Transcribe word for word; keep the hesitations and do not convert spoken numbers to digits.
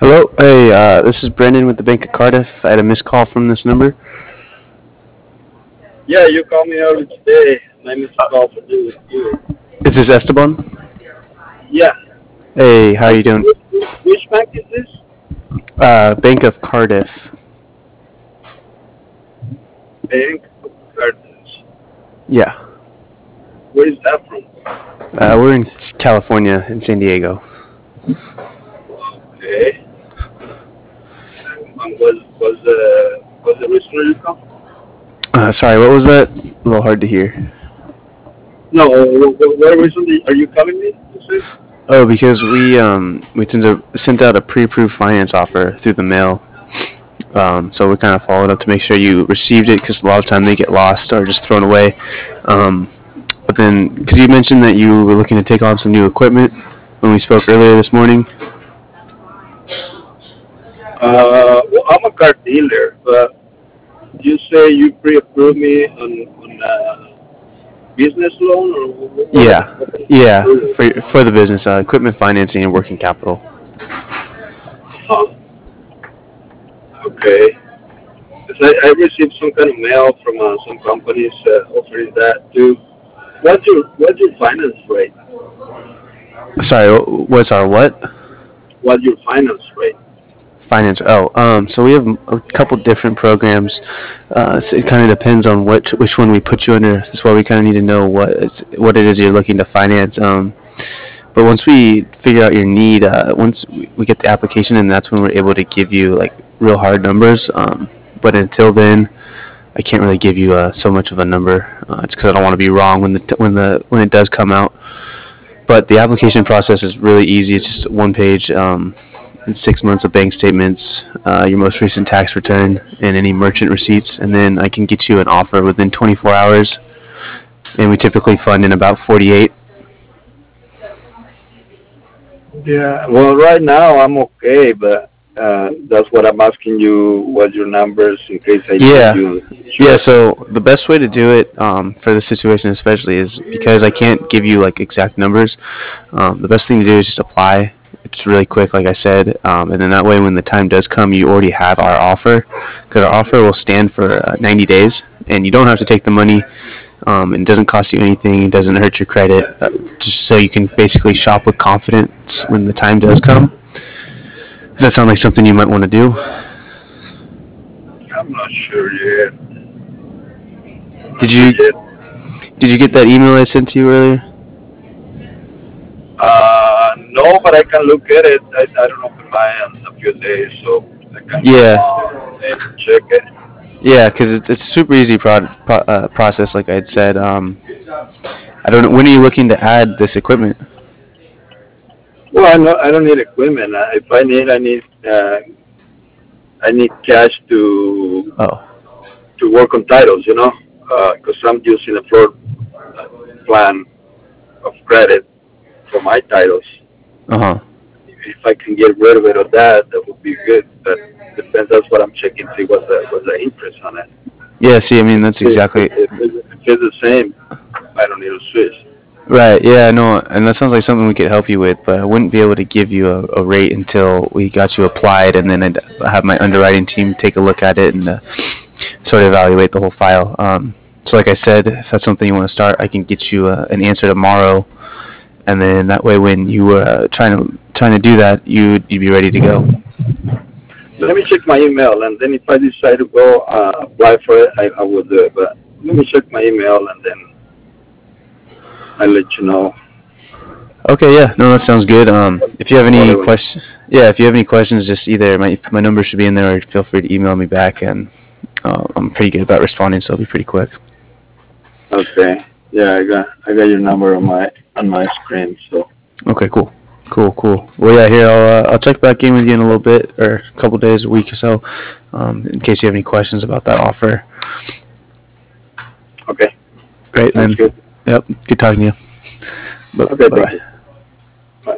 Hello, hey, uh, this is Brendan with the Bank of Cardiff. I had a missed call from this number. Yeah, you called me earlier today, and I missed a call for you with you. Is this Esteban? Yeah, Hey, how are I, you doing? which, which bank is this? Uh, Bank of Cardiff. Bank of Carthage. Yeah, Where is that from? uh, we're in California, in San Diego. Okay. And, and was was uh, was the reason you come? Uh, sorry, what was that? A little hard to hear. No, what, what reason are you calling me? You said? Oh, because we um we sent a, sent out a pre-approved finance offer through the mail. Um, so we kind of followed up to make sure you received it because a lot of time they get lost or just thrown away. Um, but then, because you mentioned that you were looking to take on some new equipment when we spoke earlier this morning. Uh, well, I'm a car dealer, but you say you pre-approved me on on a business loan, or what? What, Yeah, what yeah, approval? for for the business, uh, equipment financing and working capital. Huh. Okay. 'Cause I, I received some kind of mail from uh, some companies uh, offering that too. What's your what's your finance rate? Sorry, what's our what? What's your finance rate? Finance. Oh, um, so we have a couple different programs. Uh, so it kind of depends on what which one we put you under. That's why we kind of need to know what is, what it is you're looking to finance. Um, but once we figure out your need, uh, once we we get the application, and that's when we're able to give you like real hard numbers. Um, but until then, I can't really give you uh, so much of a number. Uh, it's because I don't want to be wrong when the t- when the when it does come out. But the application process is really easy. It's just one page, um, six months of bank statements, uh, your most recent tax return, and any merchant receipts, and then I can get you an offer within twenty-four hours. And we typically fund in about forty-eight. Yeah. Well, right now I'm okay, but uh, that's what I'm asking you. What your numbers in case I need Yeah, you? yeah. Sure. So the best way to do it um, for this situation, especially, is because I can't give you like exact numbers. Um, the best thing to do is just apply. It's really quick, like I said, um, and then that way, when the time does come, you already have our offer, because our offer will stand for uh, ninety days, and you don't have to take the money. Um, it doesn't cost you anything. It doesn't hurt your credit. Uh, just so you can basically shop with confidence when the time does come. Does that sound like something you might want to do? I'm not sure yet. I'm not Did sure you yet. did you get that email I sent to you earlier? Uh, no, but I can look at it. I, I don't open mine in a few days, so I can go Yeah, on and check it. yeah, because it's, it's a super easy pro- pro- uh, process, like I had said. Um, I don't know. When are you looking to add this equipment? Well, I know I don't need equipment. Uh, If I need, I need uh, I need cash to Oh, to work on titles, you know, because uh, I'm using a floor uh, plan of credit for my titles. uh huh. If I can get rid of it or that, that would be good. But depends. That's what I'm checking. See what the what the interest on it. Yeah. See, I mean, If, that's if, exactly if, if it's the same, I don't need to switch. right. Yeah, no, and that sounds like something we could help you with, but I wouldn't be able to give you a, a rate until we got you applied, and then I'd have my underwriting team take a look at it and uh, sort of evaluate the whole file. Um, so, like I said, if that's something you want to start, I can get you uh, an answer tomorrow, and then that way, when you were uh, trying to trying to do that, you'd you'd be ready to go. Let me check my email, and then if I decide to go uh, apply for it, I, I will do it. But let me check my email, and then I'll let you know Okay, yeah, no, that sounds good. Um, what, if you have what any I want. questions, yeah, if you have any questions, just either my my number should be in there, or feel free to email me back, and uh, I'm pretty good about responding, so it'll be pretty quick. Okay. Yeah, I got I got your number on my on my screen. So Okay, cool, cool, cool. Well, yeah, here I'll uh, I'll check back in with you in a little bit, or a couple days, a week or so, um, in case you have any questions about that offer. okay, Great, sounds then. good. Yep, good talking to you. Okay, Bye thank you. bye.